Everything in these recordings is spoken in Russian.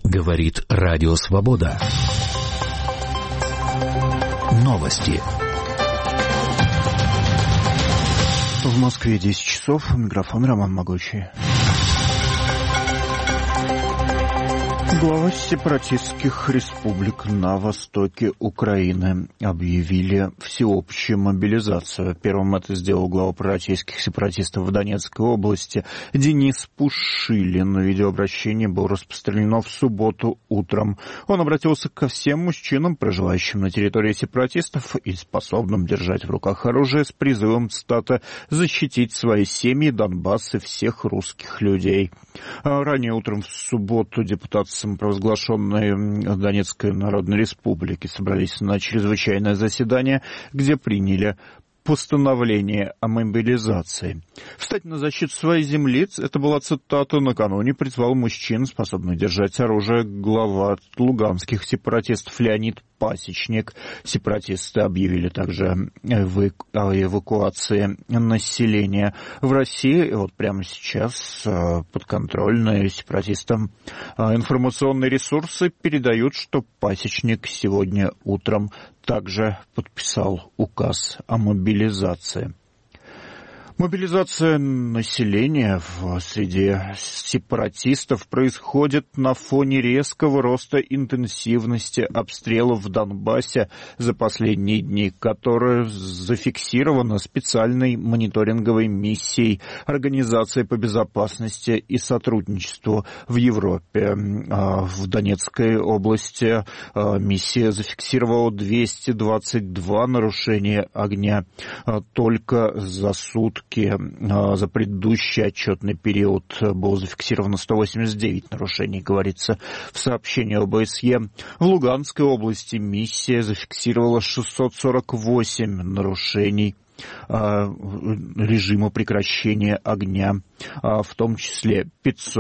Говорит Радио Свобода. Новости. В Москве 10 часов. Микрофон Роман Могучий. Глава сепаратистских республик на востоке Украины объявили всеобщую мобилизацию. Первым это сделал глава пророссийских сепаратистов в Донецкой области Денис Пушилин. Видеообращение было распространено в субботу утром. Он обратился ко всем мужчинам, проживающим на территории сепаратистов и способным держать в руках оружие, с призывом, цитата, «защитить свои семьи, Донбасс и всех русских людей». Ранее утром в субботу депутаты самопровозглашенной Донецкой Народной Республики собрались на чрезвычайное заседание, где приняли постановление о мобилизации. «Встать на защиту своей земли» — это была цитата, накануне призвал мужчин, способных держать оружие, глава луганских сепаратистов Леонид Пасечник. Сепаратисты объявили также о эвакуации населения в России. И вот прямо сейчас подконтрольные сепаратистам информационные ресурсы передают, что Пасечник сегодня утром также подписал указ о мобилизации. Мобилизация населения в среде сепаратистов происходит на фоне резкого роста интенсивности обстрелов в Донбассе за последние дни, которая зафиксирована специальной мониторинговой миссией Организации по безопасности и сотрудничеству в Европе. В Донецкой области миссия зафиксировала 222 нарушения огня только за сутки. За предыдущий отчетный период было зафиксировано 189 нарушений, говорится в сообщении ОБСЕ. В Луганской области миссия зафиксировала 648 нарушений режима прекращения огня, в том числе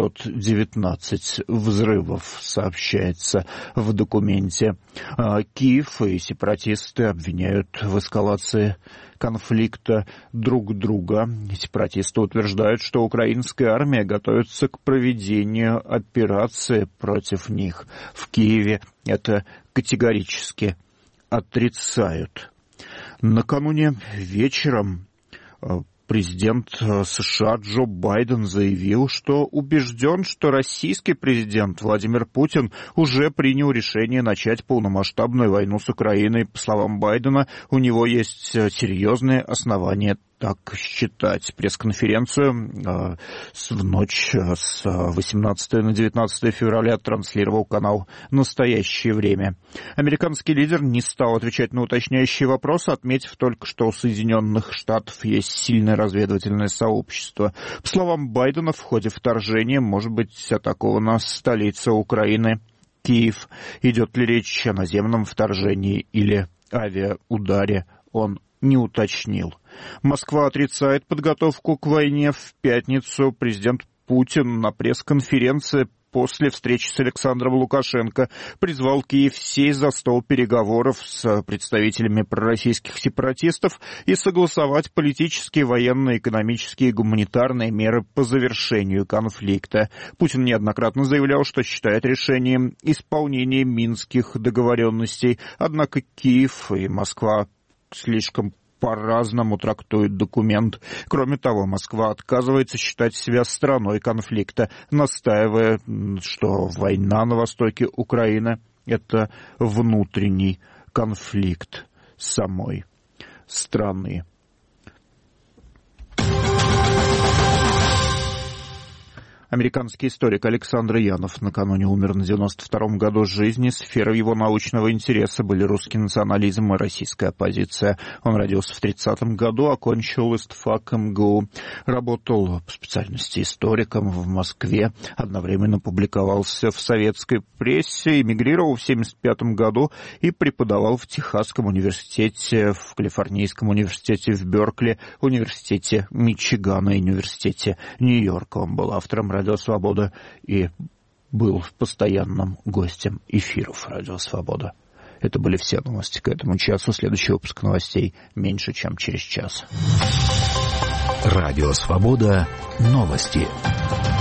519 взрывов, сообщается в документе. Киев и сепаратисты обвиняют в эскалации конфликта друг друга. Сепаратисты утверждают, что украинская армия готовится к проведению операции против них. В Киеве это категорически отрицают. Накануне вечером президент США Джо Байден заявил, что убежден, что российский президент Владимир Путин уже принял решение начать полномасштабную войну с Украиной. По словам Байдена, у него есть серьезные основания так считать. Пресс-конференцию в ночь с 18 на 19 февраля транслировал канал «Настоящее время». Американский лидер не стал отвечать на уточняющие вопросы, отметив только, что у Соединенных Штатов есть сильное разведывательное сообщество. По словам Байдена, в ходе вторжения может быть атакована столица Украины, Киев. Идет ли речь о наземном вторжении или авиаударе, он не уточнил. Москва отрицает подготовку к войне. В пятницу президент Путин на пресс-конференции после встречи с Александром Лукашенко призвал Киев сесть за стол переговоров с представителями пророссийских сепаратистов и согласовать политические, военные, экономические и гуманитарные меры по завершению конфликта. Путин неоднократно заявлял, что считает решением исполнение минских договоренностей, однако Киев и Москва слишком по-разному трактуют документ. Кроме того, Москва отказывается считать себя стороной конфликта, настаивая, что война на востоке Украины — это внутренний конфликт самой страны. Американский историк Александр Янов накануне умер на 92-м году жизни. Сферой его научного интереса были русский национализм и российская оппозиция. Он родился в 30-м году, окончил ИСТФАК МГУ, работал по специальности историком в Москве, одновременно публиковался в советской прессе, эмигрировал в 75-м году и преподавал в Техасском университете, в Калифорнийском университете в Беркли, университете Мичигана и университете Нью-Йорка. Он был автором «Радио Свобода» и был постоянным гостем эфиров «Радио Свобода». Это были все новости к этому часу. Следующий выпуск новостей меньше, чем через час. «Радио Свобода». Новости.